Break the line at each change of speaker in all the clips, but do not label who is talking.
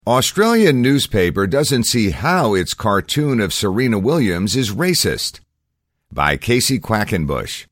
Australian newspaper doesn't see how its cartoon of Serena Williams is racist. By Casey Quackenbush.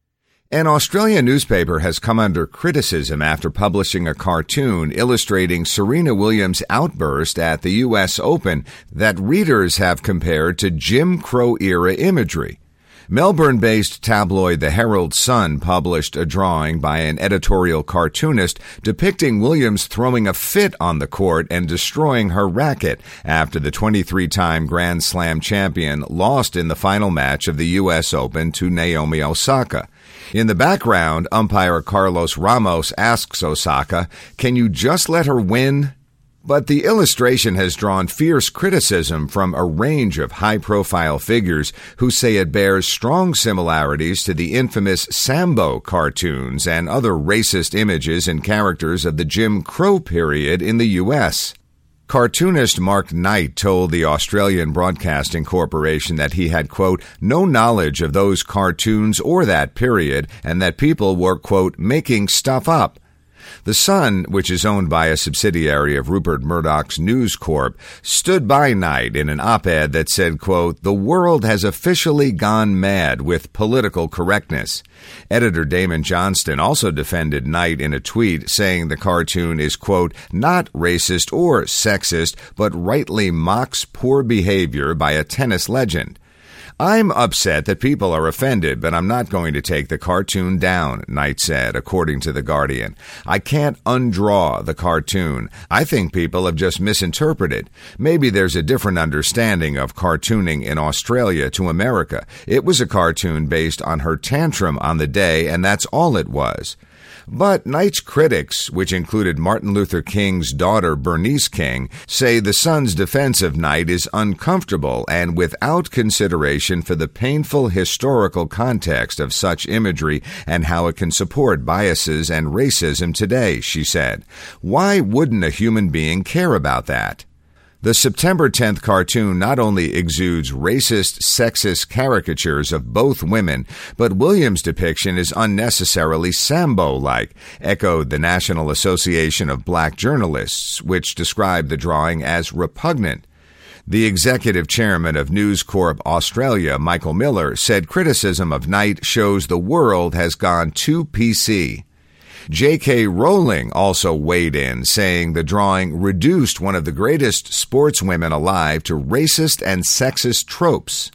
An Australian newspaper has come under criticism after publishing a cartoon illustrating Serena Williams' outburst at the U.S. Open that readers have compared to Jim Crow-era imagery. Melbourne-based tabloid The Herald Sun published a drawing by an editorial cartoonist depicting Williams throwing a fit on the court and destroying her racket after the 23-time Grand Slam champion lost in the final match of the U.S. Open to Naomi Osaka. In the background, umpire Carlos Ramos asks Osaka, "Can you just let her win?" But the illustration has drawn fierce criticism from a range of high-profile figures who say it bears strong similarities to the infamous Sambo cartoons and other racist images and characters of the Jim Crow period in the U.S. Cartoonist Mark Knight told the Australian Broadcasting Corporation that he had, quote, no knowledge of those cartoons or that period, and that people were, quote, making stuff up. The Sun, which is owned by a subsidiary of Rupert Murdoch's News Corp, stood by Knight in an op-ed that said, quote, the world has officially gone mad with political correctness. Editor Damon Johnston also defended Knight in a tweet, saying the cartoon is, quote, not racist or sexist, but rightly mocks poor behavior by a tennis legend. I'm upset that people are offended, but I'm not going to take the cartoon down, Knight said, according to The Guardian. I can't undraw the cartoon. I think people have just misinterpreted. Maybe there's a different understanding of cartooning in Australia to America. It was a cartoon based on her tantrum on the day, and that's all it was. But Knight's critics, which included Martin Luther King's daughter Bernice King, say the Sun's defense of Knight is uncomfortable and without consideration for the painful historical context of such imagery and how it can support biases and racism today, she said. Why wouldn't a human being care about that? The September 10th cartoon not only exudes racist, sexist caricatures of both women, but Williams' depiction is unnecessarily Sambo-like, echoed the National Association of Black Journalists, which described the drawing as repugnant. The executive chairman of News Corp Australia, Michael Miller, said criticism of Knight shows the world has gone too PC. J.K. Rowling also weighed in, saying the drawing reduced one of the greatest sportswomen alive to racist and sexist tropes.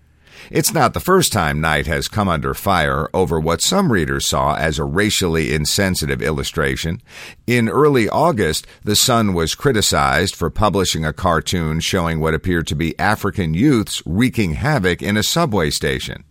It's not the first time Knight has come under fire over what some readers saw as a racially insensitive illustration. In early August, The Sun was criticized for publishing a cartoon showing what appeared to be African youths wreaking havoc in a subway station.